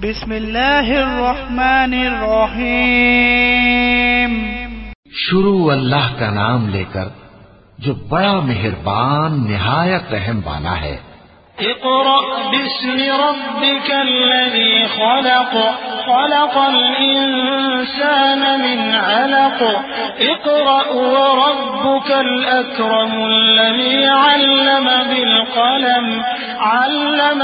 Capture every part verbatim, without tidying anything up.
بسم اللہ الرحمن الرحیم. شروع اللہ کا نام لے کر جو بڑا مہربان نہایت رحم والا ہے. اقرأ باسم ربك الذي خلق خلق الإنسان من علق اقرأ وربك الأكرم الذي علم بالقلم علم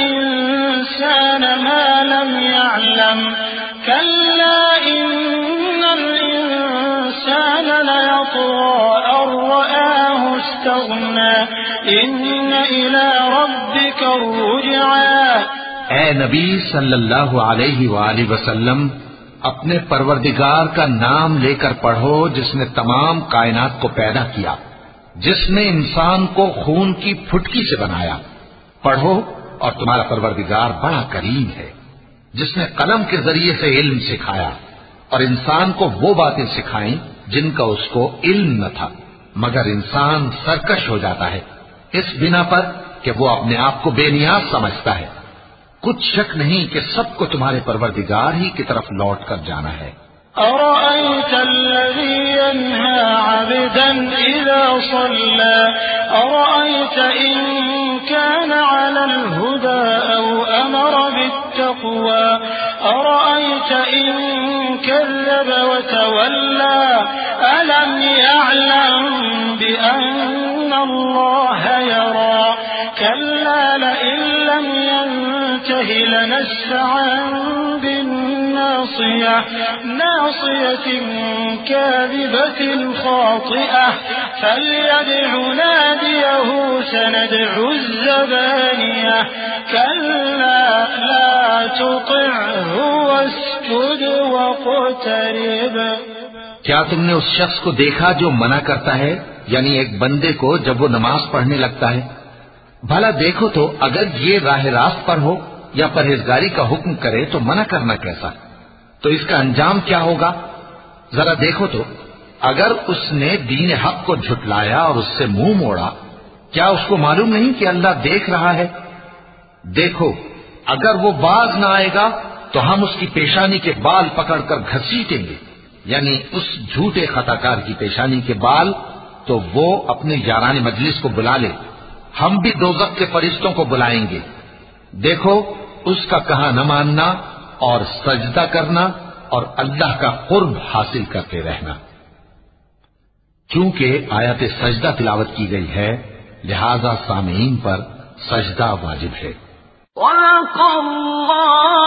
الإنسان ما لم يعلم كلا إن الإنسان ليطغى أن رآه استغنى إن إلى ربك الرجعى. اے نبی صلی اللہ علیہ وآلہ وسلم اپنے پروردگار کا نام لے کر پڑھو جس نے تمام کائنات کو پیدا کیا، جس نے انسان کو خون کی پھٹکی سے بنایا. پڑھو اور تمہارا پروردگار بڑا کریم ہے جس نے قلم کے ذریعے سے علم سکھایا اور انسان کو وہ باتیں سکھائیں جن کا اس کو علم نہ تھا، مگر انسان سرکش ہو جاتا ہے اس بنا پر کہ وہ اپنے آپ کو بے نیاز سمجھتا ہے. کچھ شک نہیں کہ سب کو تمہارے پروردگار ہی کی طرف لوٹ کر جانا ہے. أرأيت الذي ينهى عبدا إذا صلى أرأيت إن كان على الهدى أو أمر بالتقوى أرأيت إن كذب وتولى ألم يعلم بأن الله يرى كلا لئن لم ينته لنسفعا بالناصية ناصية كاذبة خاطئة فليدع ناديه سندع الزبانية كلا لا تطعه واسجد واقترب. کیا تم نے اس شخص کو دیکھا جو منع کرتا ہے، یعنی ایک بندے کو جب وہ نماز پڑھنے لگتا ہے؟ بھلا دیکھو تو اگر یہ راہ راست پر ہو یا پرہیزگاری کا حکم کرے تو منع کرنا کیسا؟ تو اس کا انجام کیا ہوگا؟ ذرا دیکھو تو اگر اس نے دین حق کو جھٹلایا اور اس سے منہ موڑا، کیا اس کو معلوم نہیں کہ اللہ دیکھ رہا ہے؟ دیکھو اگر وہ باز نہ آئے گا تو ہم اس کی پیشانی کے بال پکڑ کر گھسیٹیں گے، یعنی اس جھوٹے خطاکار کی پیشانی کے بال، تو وہ اپنے یاران مجلس کو بلا لے، ہم بھی دوزخ کے فرشتوں کو بلائیں گے. دیکھو اس کا کہا نہ ماننا اور سجدہ کرنا اور اللہ کا قرب حاصل کرتے رہنا. چونکہ آیت سجدہ تلاوت کی گئی ہے لہذا سامعین پر سجدہ واجب ہے. وَلَقَ اللَّهُ